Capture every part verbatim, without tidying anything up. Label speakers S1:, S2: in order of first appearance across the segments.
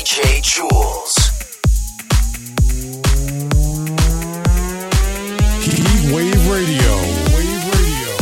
S1: J Jules.
S2: Heat Wave Radio. Wave Radio.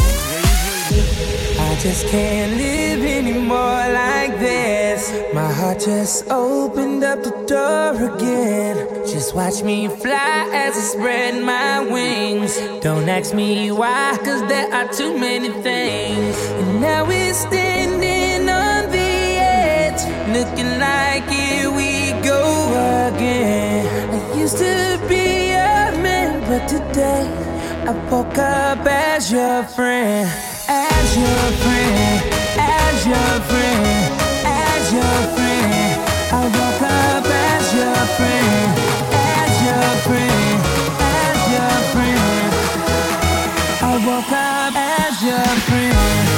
S3: I just can't live anymore like this. My heart just opened up the door again. Just watch me fly as I spread my wings. Don't ask me why, cause there are too many things. And now we're standing on the edge, looking like here we go again. I used to be a man, but today I woke up as your friend. As your friend, as your friend, as your friend. I woke up as your friend, as your friend, as your friend. I woke up as your friend.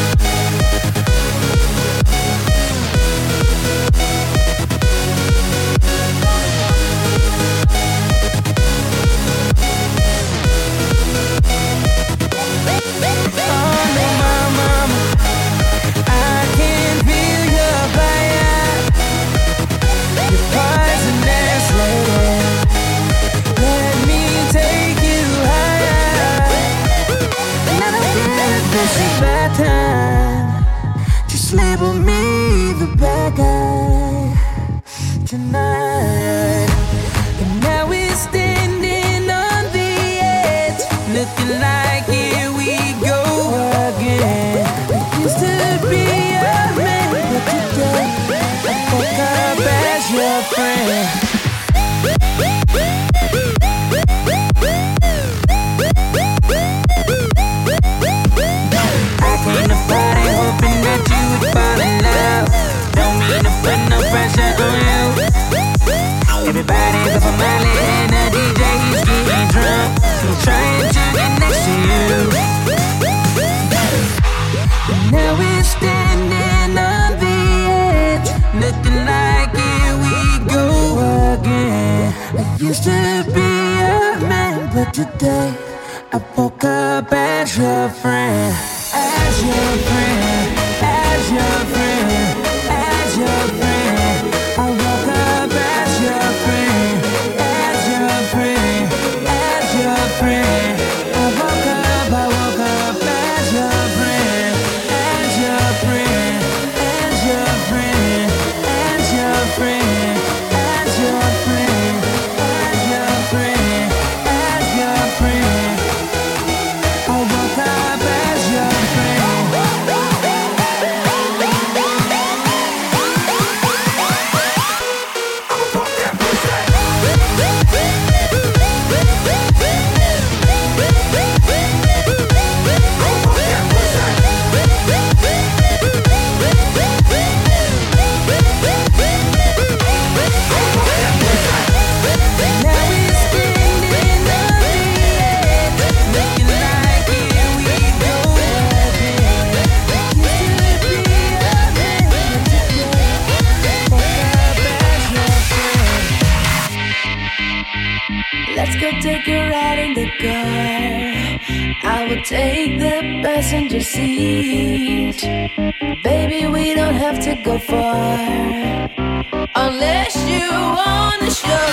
S3: Just label me the bad guy tonight. And now we're standing on the edge, looking like here we go again. I used to be a man, but today I woke up as your friend. Everybody go for Miley and the D J, he's getting drunk. I'm trying to get next to you. Now we're standing on the edge, looking like here we go again. I used to be a man, but today I woke up as your friend. As your friend, as your friend, as your friend. I woke up as your friend, as your friend, as your friend. I woke up, I woke up as your friend, as your friend, as your friend, as your friend, as your friend, as your friend, as your friend. I woke up as your friend.
S4: Let's go take a ride in the car. I will take the passenger seat. Baby, we don't have to go far, unless you wanna show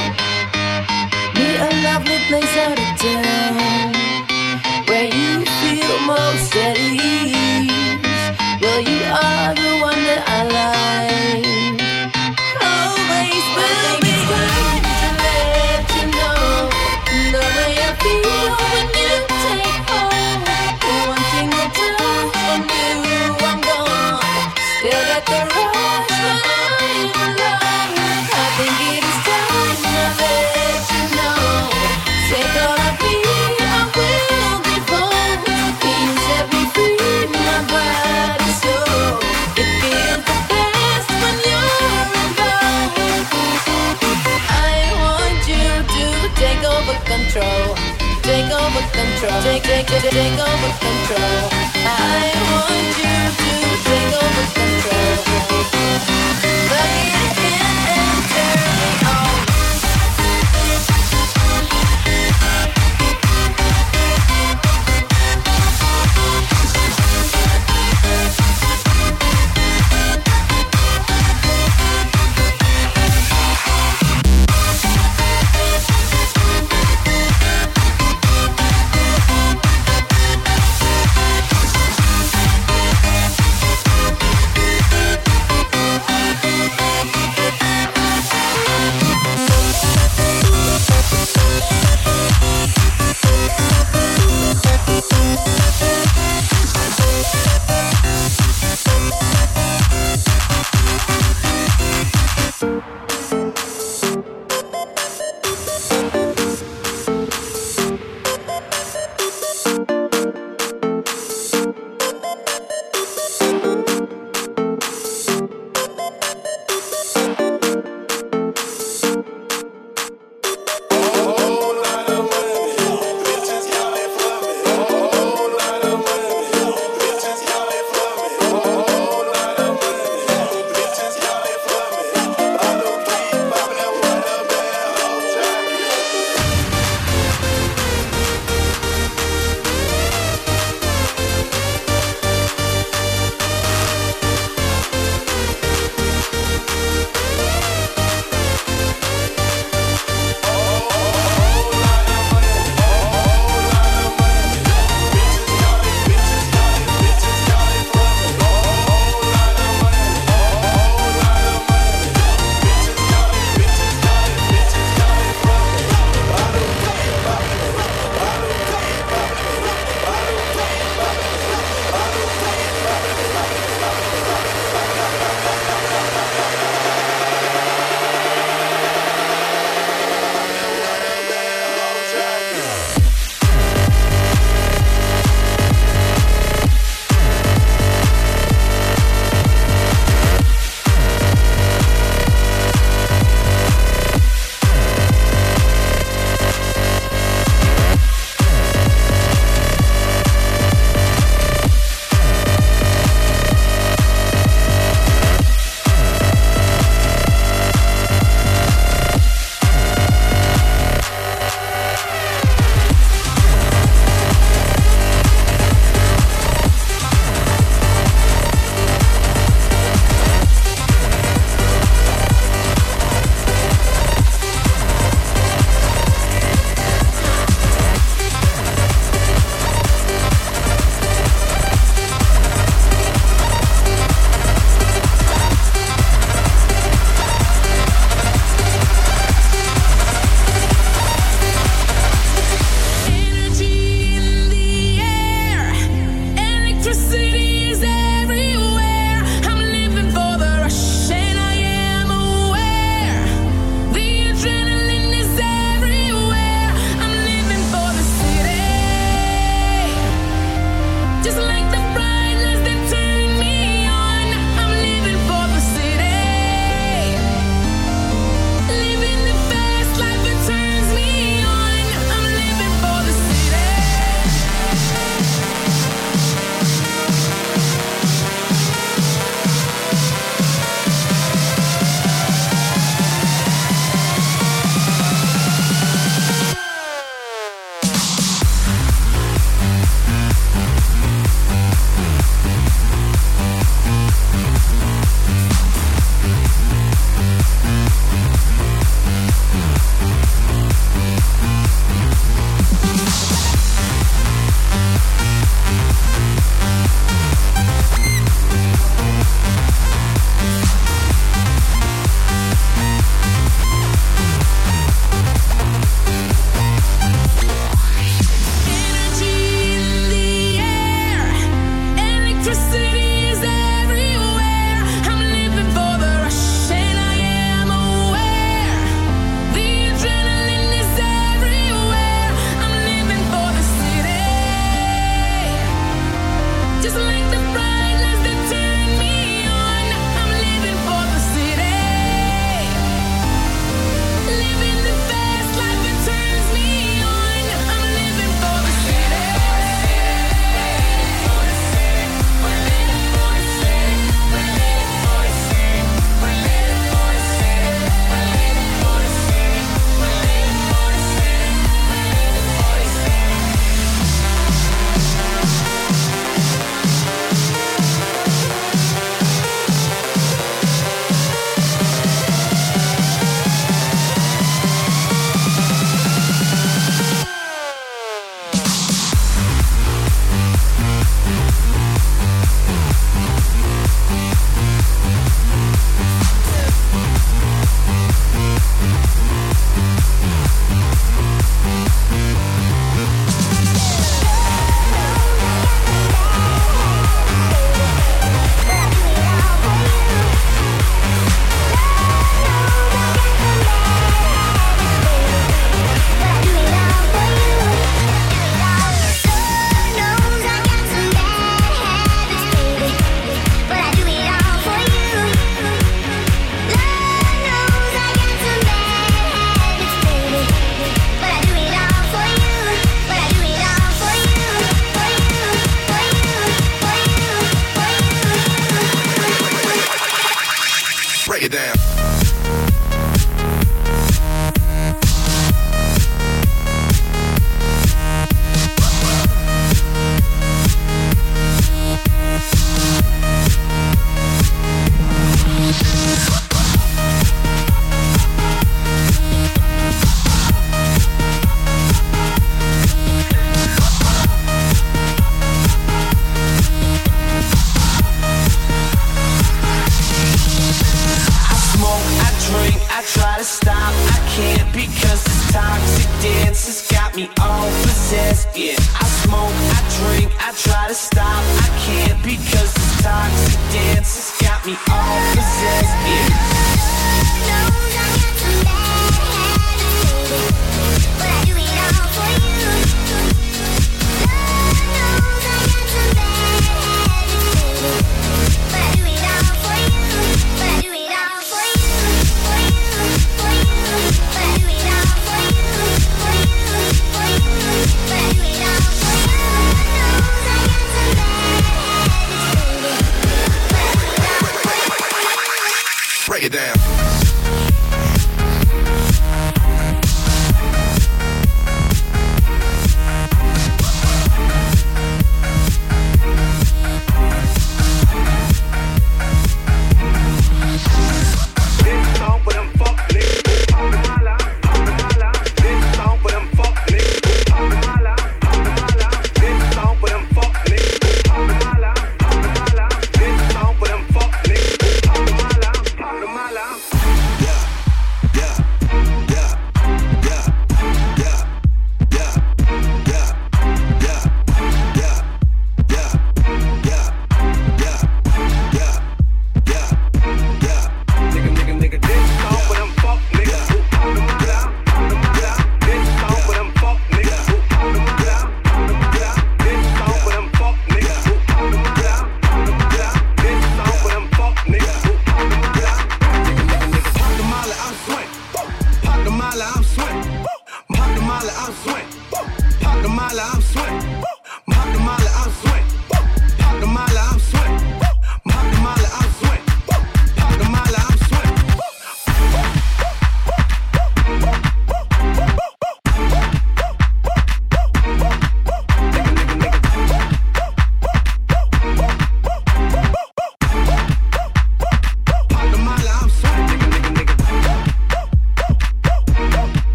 S4: me a lovely place out of town, where you feel most at ease. Well, you are the one that I like. Always will be good to let you know the way I feel when you take home one single touch from you. I'm gone, still got the rush when I'm alone. I think it is time to let you know. Take all of me, I will be bold. Can you set me free, my body soul? It feels the best when you're involved. I want you to take over control. Take over control. Take, take, take, take over control. I want you to take over control. Plug it in and turn me on.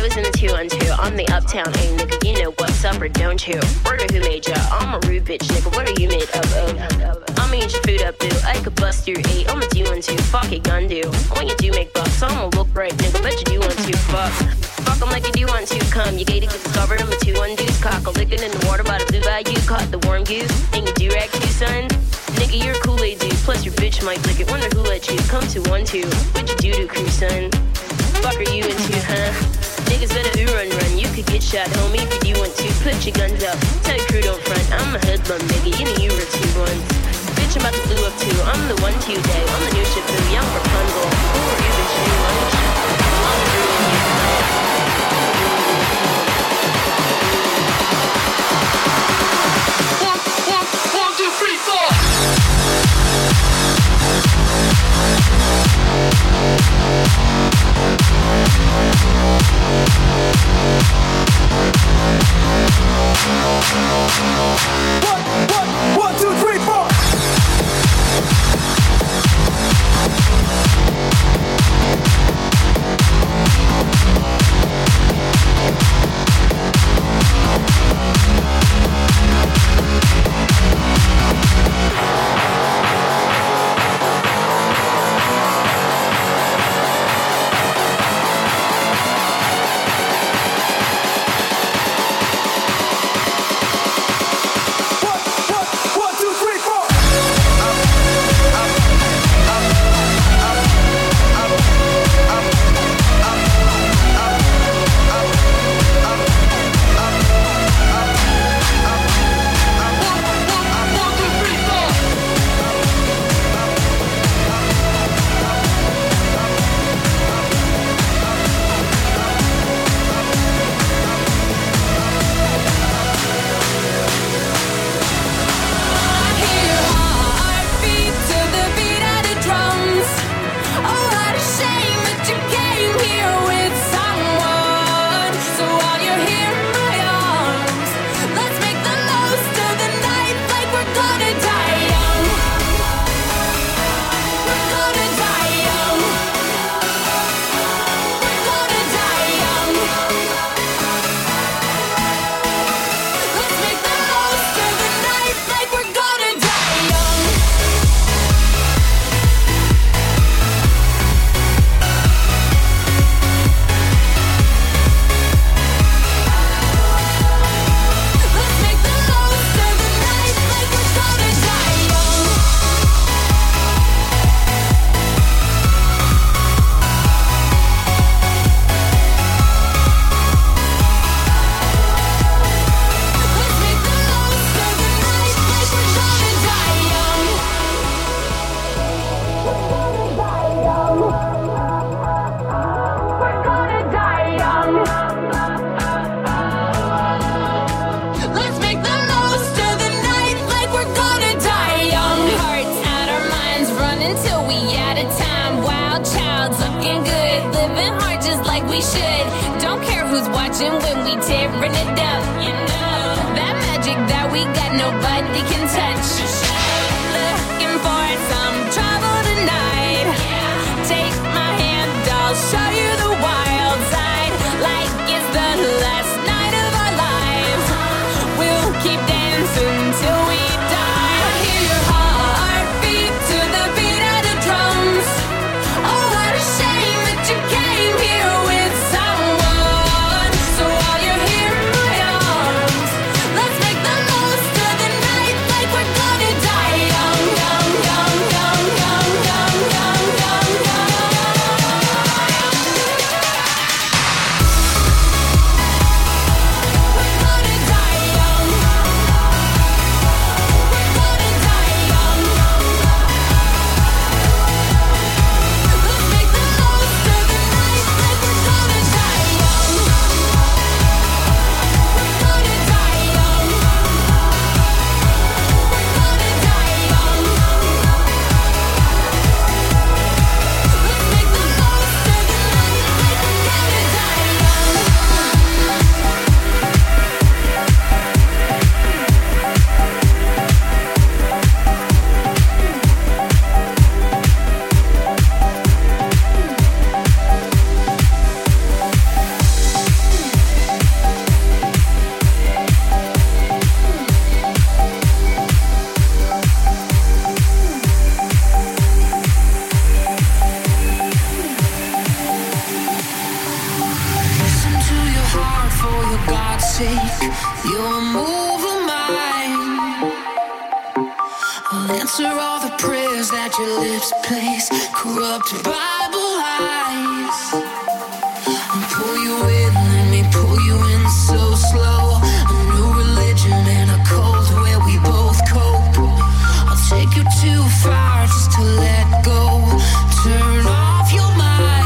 S1: boys in the two on two. I'm the uptown, hey nigga, you know what's up or don't you? Word who made ya? I'm a rude bitch, nigga. What are you made up of? I'ma eat your food up, boo. I could bust your eight. I'ma do one two. Fuck it, gun do. When you do make bucks, I'ma look right, nigga. Bet you do want to. Fuck. Fuck 'em like you do want to. Come, you gated, get discovered. I'm a two one deuce. Cock a lickin' in the water by the blue bayou. Caught the warm goose. And you do rag too, son. Nigga, you're a Kool-Aid dude. Plus your bitch might lick it. Wonder who let you come to one two. What you do to crew, son? Fuck are you into, huh? Niggas better ooh run run. You could get shot, homie, if you want to. Put your guns up. Tell your crew don't front. I'm a hoodlum, nigga. You know you were two ones. Bitch, I'm about to blue up too. I'm the one two day. I'm the new ship boo. Young Rapunzel. Who are you, bitch? New lunch? I'm ruining you.
S5: One, one, one, two, three, four. One, one, one, two, three, four.
S4: When we tearing it up, you know that magic that we got, nobody can touch. Looking for some trouble tonight? Take my hand, I'll show you the wild side. Like it's the last night of our lives. We'll keep dancing till we die. I hear your heartbeat to the beat of the drums. Oh, what a shame that you came here with someone. So while you're here in my arms, let's make the most of the night like we're gonna die young, young, young, young, young, young, young, young, young. sake. You're a move of mine. I'll answer all the prayers that your lips place. Corrupt Bible lies. I'll pull you in, let me pull you in so slow. A new religion and a cult where we both cope. I'll take you too far just to let go. Turn off your mind.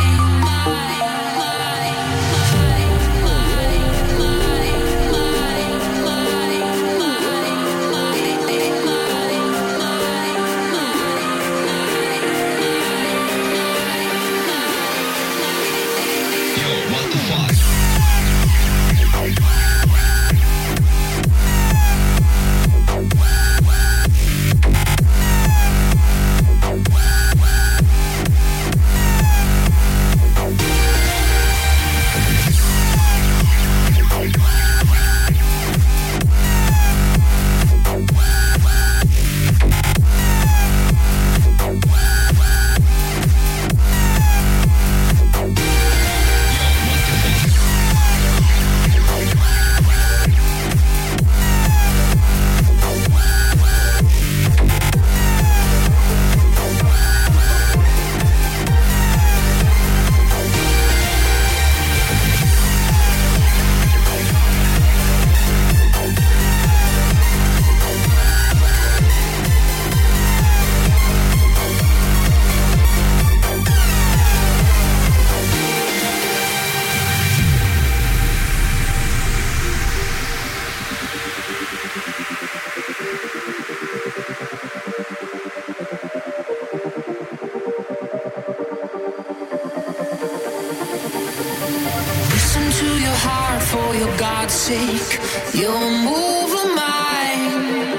S4: Sake, you're a move of mine.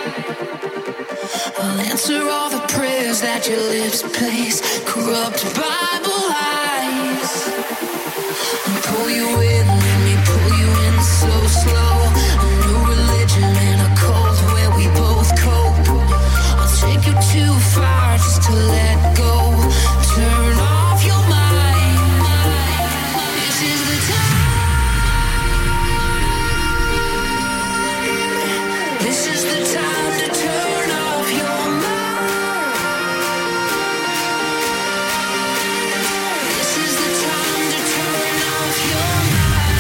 S4: I'll answer all the prayers that your lips place. Corrupt Bible lies. I'll pull you in, let me pull you in so slow. A new religion and a cult where we both cope. I'll take you too far just to let go. Turn off your mind. This is the time. This is the time to turn off your mind. This is the time to turn off your mind.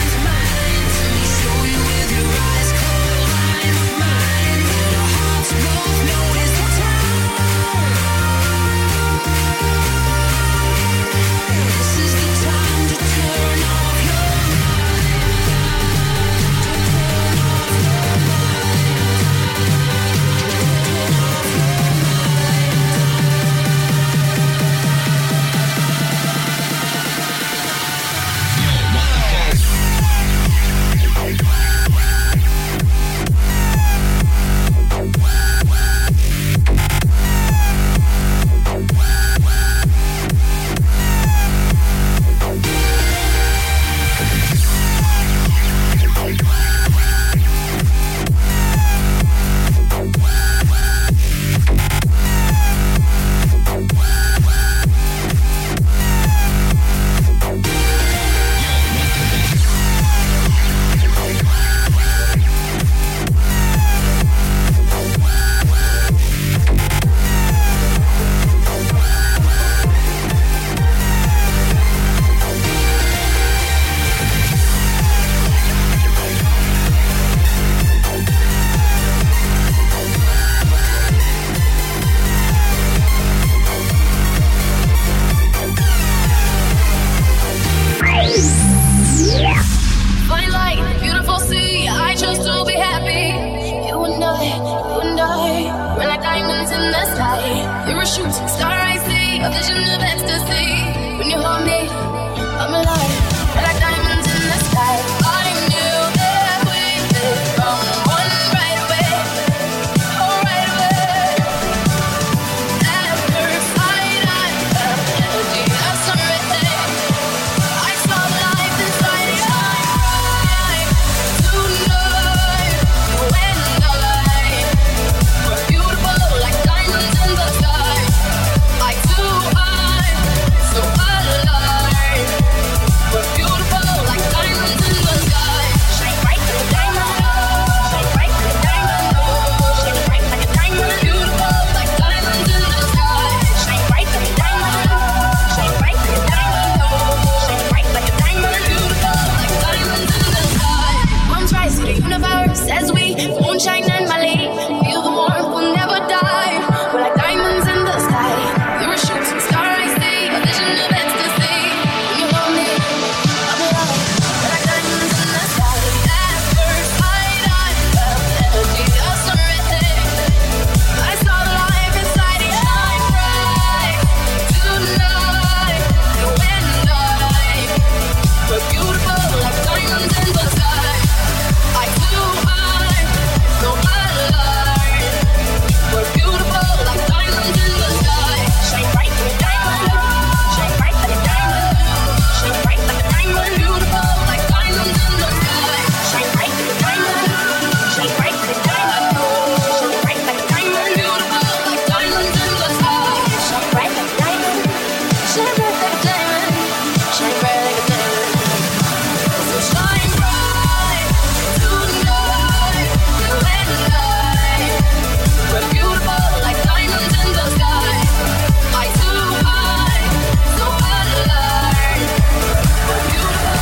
S4: shining my light. Feel the warmth, will never die. We're like diamonds in the sky. We were shooting star, I see a vision of ecstasy. When you hold me, I'll be right. We're like diamonds in the sky. At first sight, I felt the energy of something. I saw the life inside you shine bright tonight. You and I, we're beautiful like diamonds in the sky. Eye to eye, no alive. We're beautiful like diamonds in the sky. Shine bright like a diamond, shine bright like a diamond, shine bright like a diamond. Beautiful like diamonds in the sky. Shine bright like a diamond, shine bright like a diamond, shine bright like a diamond. Beautiful like diamonds in the sky. Shine bright like a diamond, shine bright like a diamond, shine bright like a diamond. So shine bright tonight, you and I. We're beautiful like diamonds in the sky. Eye to eye, so alive. We're beautiful.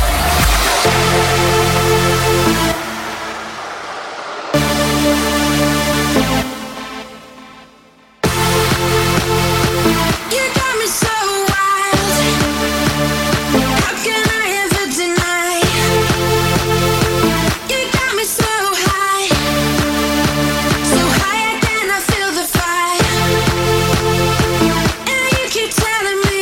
S4: You got me so wild. How can I ever deny? You got me so high, so high I cannot feel the fire. And you keep telling me,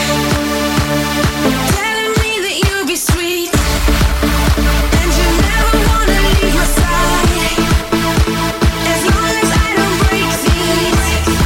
S4: telling me that you'll be sweet, and you never wanna leave my side, as long as I don't break these.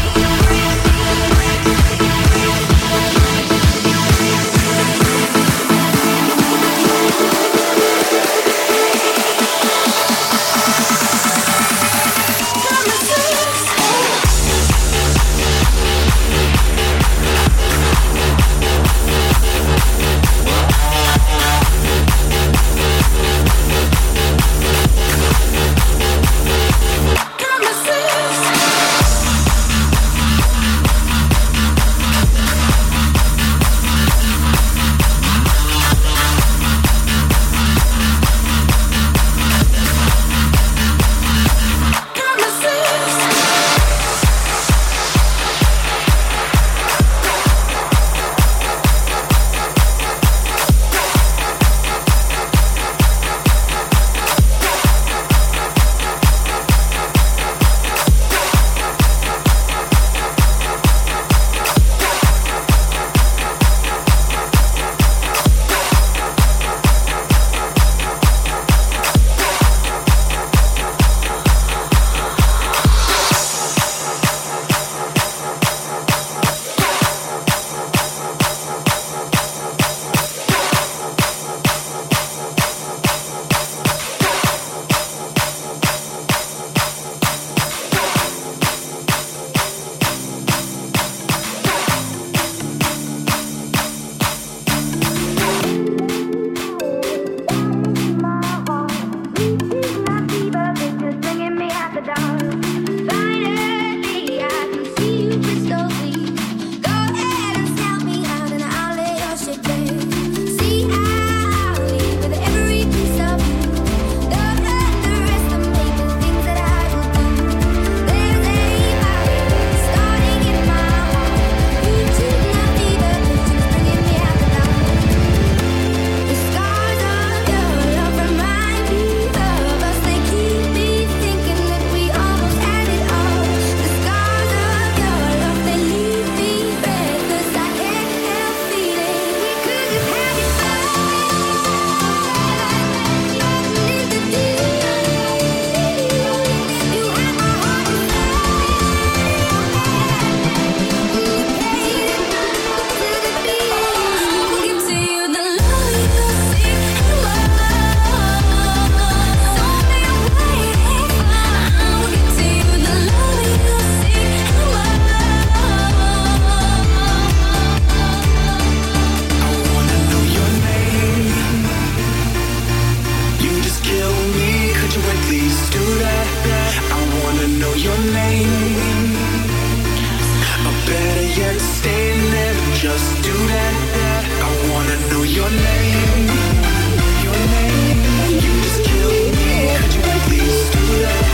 S4: Just do that. I wanna know your name. Your name. You just killed me. Could you please do that?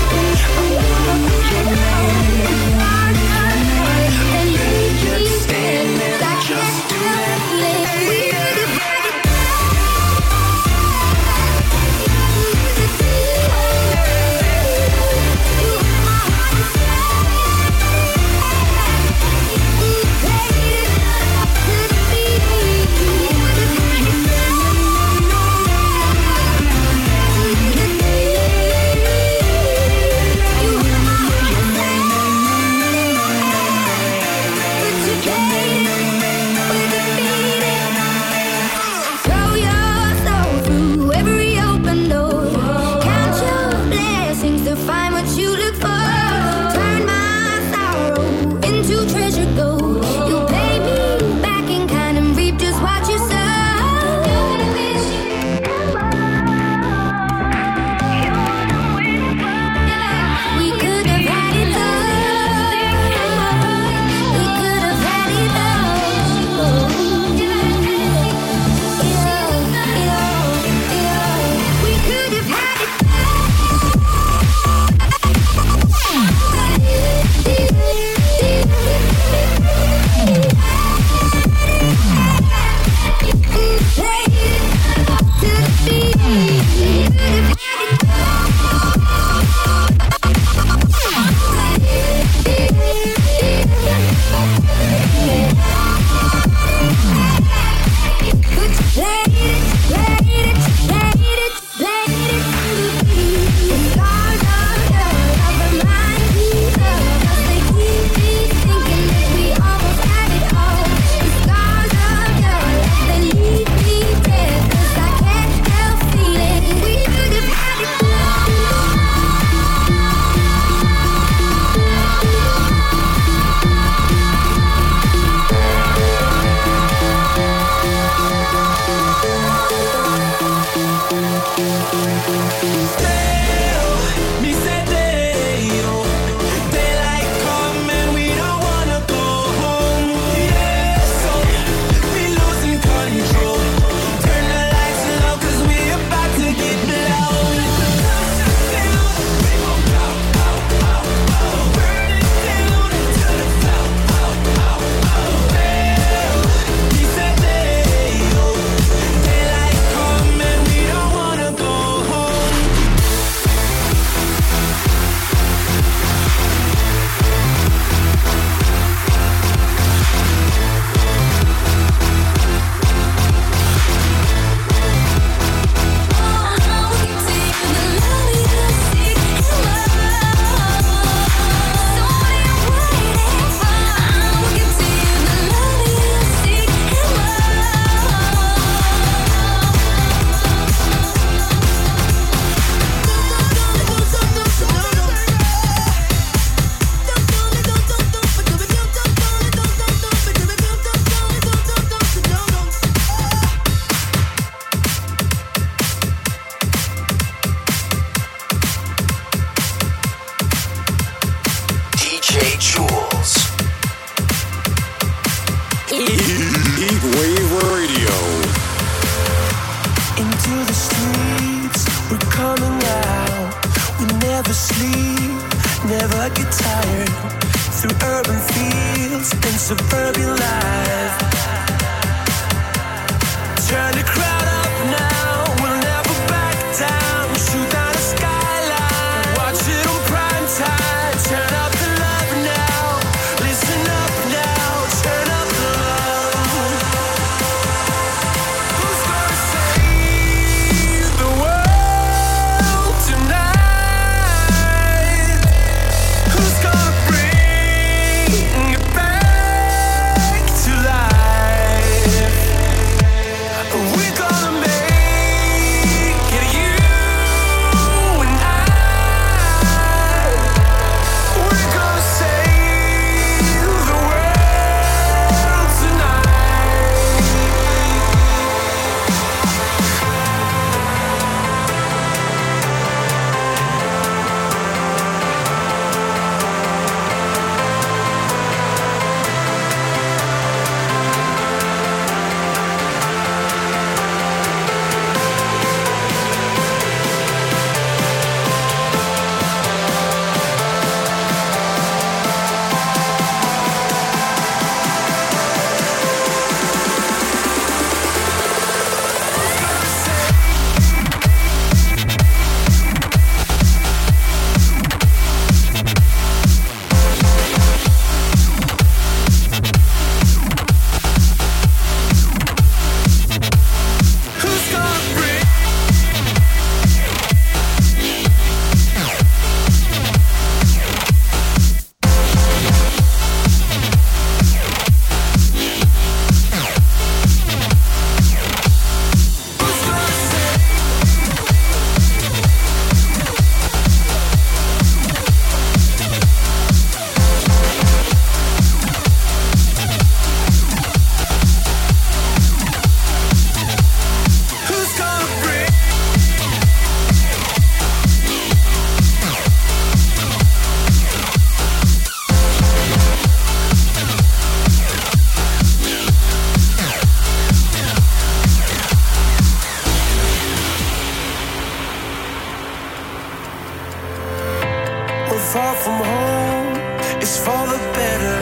S3: far from home, it's for the better.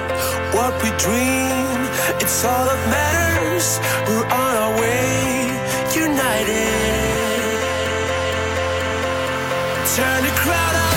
S3: What we dream, it's all that matters. We're on our way, united. Turn the crowd up.